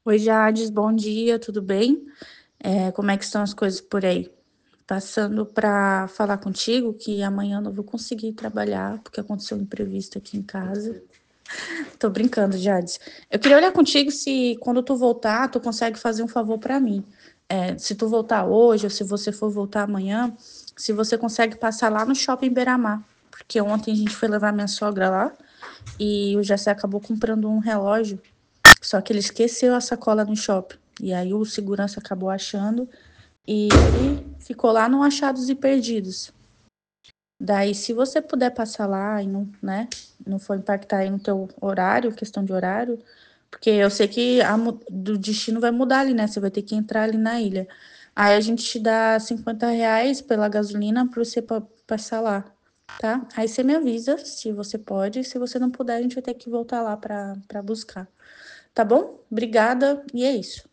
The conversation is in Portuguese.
Oi, Jades, bom dia, tudo bem? Como é que estão as coisas por aí? Passando para falar contigo que amanhã eu não vou conseguir trabalhar porque aconteceu um imprevisto aqui em casa. Tô brincando, Jades. Eu queria olhar contigo se quando tu voltar, tu consegue fazer um favor para mim. Se tu voltar hoje ou se você for voltar amanhã, se você consegue passar lá no Shopping Beira-Mar, porque ontem a gente foi levar minha sogra lá e o Jessé acabou comprando um relógio. Só que ele esqueceu a sacola no shopping. E aí o segurança acabou achando e ficou lá no Achados e Perdidos. Daí, se você puder passar lá e não, né, não for impactar aí no teu horário, questão de horário, porque eu sei que do destino vai mudar ali, né? Você vai ter que entrar ali na ilha. Aí a gente te dá R$ 50 pela gasolina para você passar lá, tá? Aí você me avisa se você pode. Se você não puder, a gente vai ter que voltar lá para buscar. Tá bom? Obrigada. E é isso.